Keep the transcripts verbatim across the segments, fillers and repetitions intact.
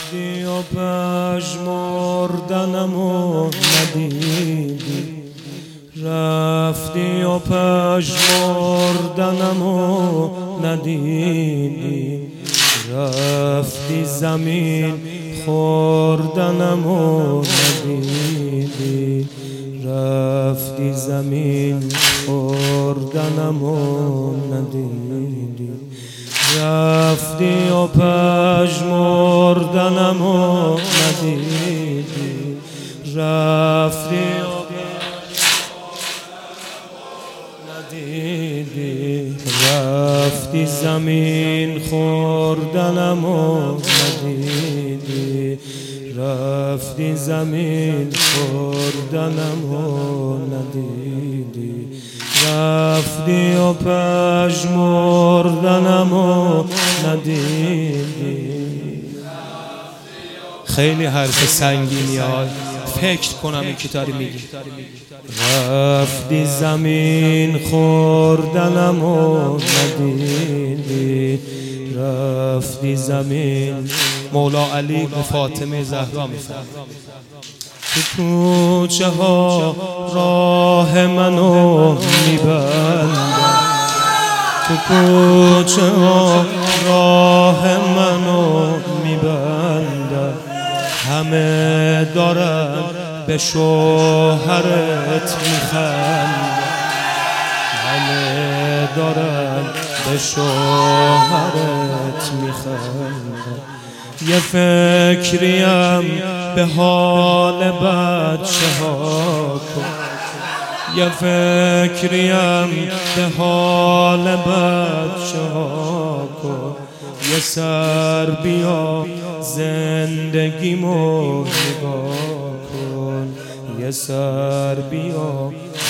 رفتی و پژمردنمو ندیدی، رفتی و پژمردنمو ندیدی، رفتی زمین خوردنمو ندیدی، رفتی زمین خوردنمو ندیدی، رفتی و پژمردنمو ندیدی، رفتی و ندیدی، رفتی زمین خوردنمو ندیدی، رفتی زمین خوردنمو ندیدی، رفتی و پژمردنمو ندیدی. خیلی حرف سنگینی ها، فکر کنم این که داری میگی. رفتی زمین خوردنمو ندیدی، رفتی زمین. مولا علی به فاطمه زهرا میفرماید تو کوچه ها راه منو میبندم، تو کوچه ها راه منو میبندم، همه دارن به شوهرت میخندن، همه دارن به شوهرت میخندن. یه فکریم به حال بچه ها کن، یه فکریم به حال بچه ها کن، یه سر بیا زندگیمو نگاه کن، یه سر بیا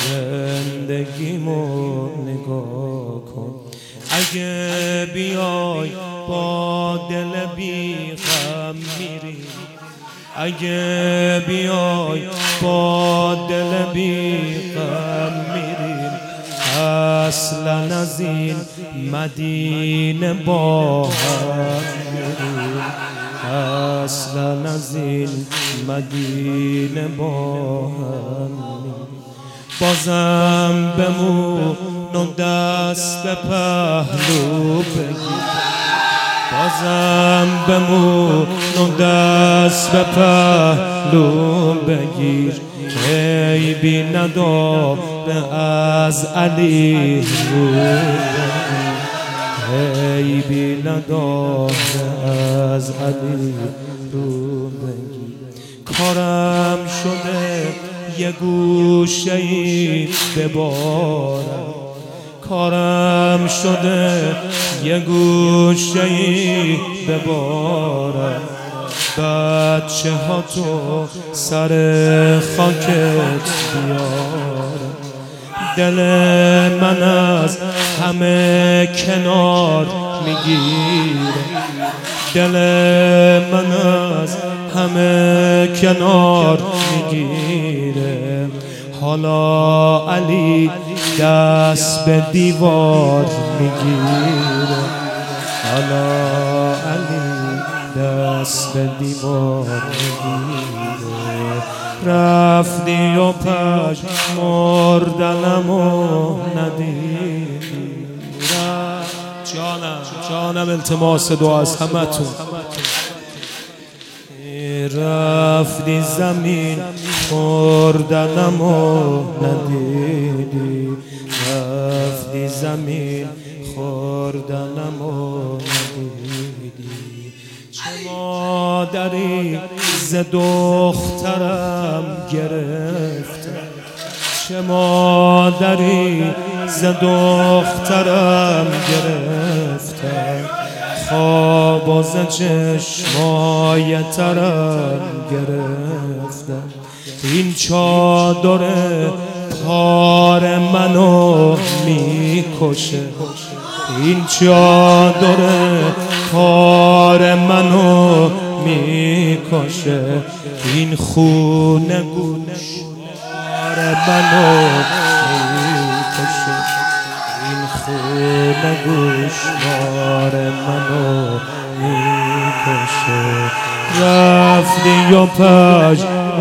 زندگیمو نگاه کن. اگه بیای با دل بی غم میری، اگه بیای با دل بی غم میریم، اصلا از این مدینه با هم میریم، اصلا از این مدینه با هم میریم. بازم بمون و دست به پهلو بگیر، بازم بمون و دست به پهلو بگیر، عیبی نداره از علی رو بگیر، عیبی نداره از علی رو بگیر. کارم شده یه گوشه‌ای ببارم، کارم شده یه گوشه‌ای ببارم، بچه ها تو سر خاکت بیارم. دل من از همه کنار میگیره، دل من از همه کنار میگیره. حالا علی دست به دیوار میگیره، حالا علی دست به دیوار میگیره. رفتی و پژمردنمو ندیدی، جانم جانم التماس دعا از همتون. رفتی زمین خوردنمو ندیدی، رفتی زمین خوردنمو ندیدی. چه مادری ز دخترم گرفته، چه مادری ز دخترم گرفته، خواب و ز چشمای ترم گرفته. این چادر پار منو میکشه، این چادر پار منو میکشه، این خونه گوشوار منو میکشه، این خونه گوشوار منو میکشه رفتی و پش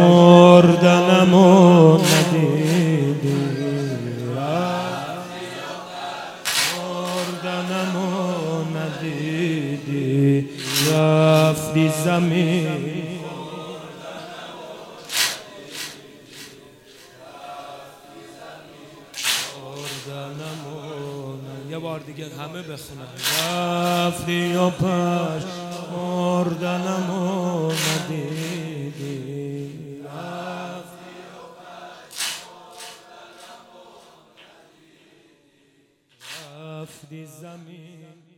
مردنمو ندیدی مردنمو ندیدی رفتی زمین یه بار دیگه همه بخونن رفتی و پش مردنمو ندیدی رفتی زمین